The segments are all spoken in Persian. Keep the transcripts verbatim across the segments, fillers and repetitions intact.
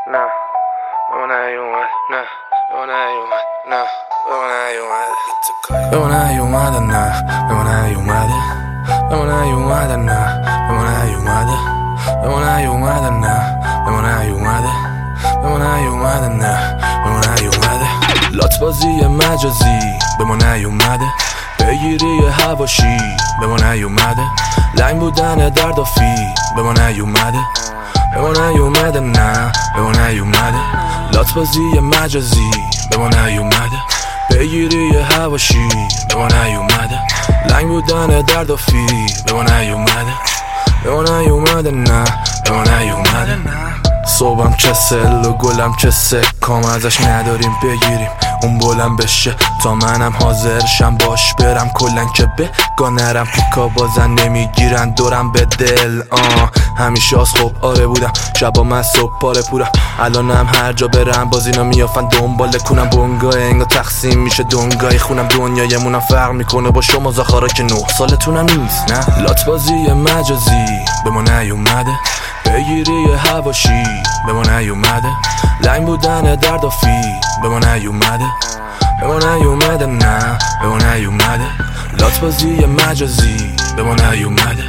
نه به ما نیومد، نه به ما نیومد، نه به ما نیومد، به ما نیومده، نه به ما نیومده، به ما نیومده، نه به ما نیومده، به ما نیومده، نه به ما نیومده، به ما نیومده، نه به ما نیومده. لات بازی مجازی به ما نیومده، بگیری هواشی به ما نیومده، لنگ بودن دردافی به ما نیومده، به ما نیومده، نه به ما نیومده. لات بازی مجازی به ما نیومده، بگیری هواشی به ما نیومده، لنگ بودن دردافی به ما نیومده، به ما نیومده، نه به ما نیومده. صبحم چه سل و گلم چه سکام ازش نداریم بگیریم اون بلند بشه تا منم حاضرشم باش برم کلن که بگا نرم پیکا بازن نمیگیرن دورم به دل. آه همیشه از خوب آره بودم شبا من صبح پاره پورم، الانم هر جا برم باز اینا میافن دنبال کنم بونگاه انگا تقسیم میشه دنگای خونم دنیایمونم فرق میکنه با شما زخارا که نه سالتونم نیست. نه لات بازی مجازی به ما نیومده، بگیری هواشی به ما نیومده، لنگ بودن دردافی به ما نیومده، به ما نیومده، نه به ما نیومده. لات بازی مجازی به ما نیومده،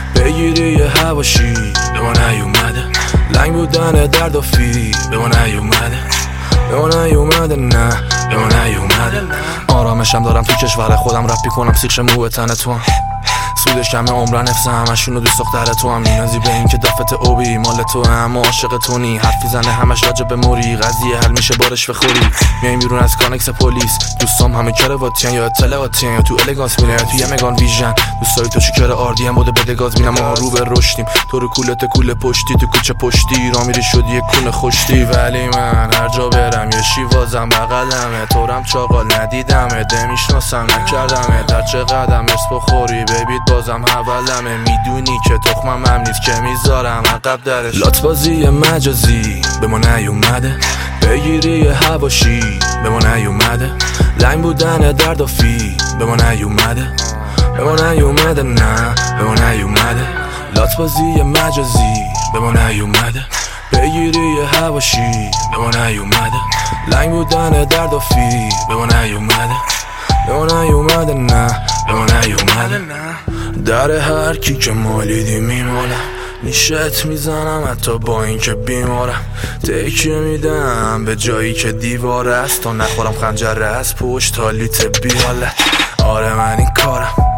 بگیری هواشی به ما نیومده، لنگ بودن دردافی به ما نیومده، به ما نیومده، نه به ما نیومده. آرامشم دارم تو کشور خودم رپ کنم سیخش مو به تن تو هم سودش کمه عمرن نفسه همشونو دوست دختر تو هم نیازی به این که دفت اوبی مال تو هم عاشق تو نی حرفی زنه همش راجع به موری قضیه حل میشه بارش بخوری میایم بیرون از کانکس پلیس دوستام همه کرواتین یا اطلاعاتین یا تو الگانس میره تو یه مگان ویژن دوستای تو شکر آردی هم بوده بده گاز میرم ما رو به رشدیم تو رو کولت کوله پشتی تو کوچه پشتی را میری شدی یه کونه خوشتی ولی من هر جا برم یه شیوازم بغلمه تورم چاقال ندیدمه ده میشناسم نکردمه در چه قدم اسم بخوری ببید بازم حولمه میدونی که تخمم هم نیست که میذارم عقب درش. لات بازی مجازی به ما نیومده، بگیری هواشی به ما نیومده، لنگ بودن دردافی به ما نیومده، به ما نیومده، نه به ما نیومده. لات بازی مجازی به ما نیومده، بگیری هواشی به ما نیومده، لنگ بودن دردافی به ما نیومده، به ما نیومده، نه به ما نیومده. در هر کی که مالیدی میمالم نیشت میزنم حتی با این که بیمارم تکیه میدم به جایی که دیوار است تا نخورم خنجر از پشت حالیت بیالت. آره من این کارم